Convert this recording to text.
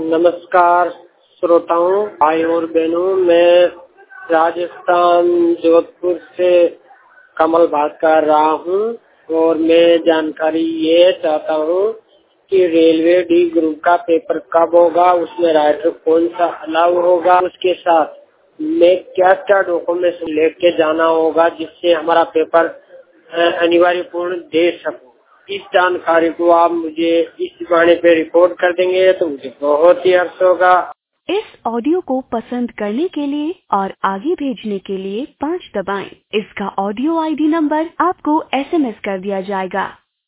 नमस्कार श्रोताओं, भाई और बहनों। मैं राजस्थान जोधपुर से कमल बात कर रहा हूँ और मैं जानकारी ये चाहता हूँ कि रेलवे डी ग्रुप का पेपर कब होगा, उसमें राइटर कौन सा अलाउ होगा, उसके साथ में क्या क्या डॉक्यूमेंट्स लेके जाना होगा जिससे हमारा पेपर अनिवार्य पूर्ण दे सकूं। इस जानकारी को आप मुझे इस गाने पे रिकॉर्ड कर देंगे तो मुझे बहुत ही हर्ष होगा। इस ऑडियो को पसंद करने के लिए और आगे भेजने के लिए 5 दबाएं। इसका ऑडियो आईडी नंबर आपको SMS कर दिया जाएगा।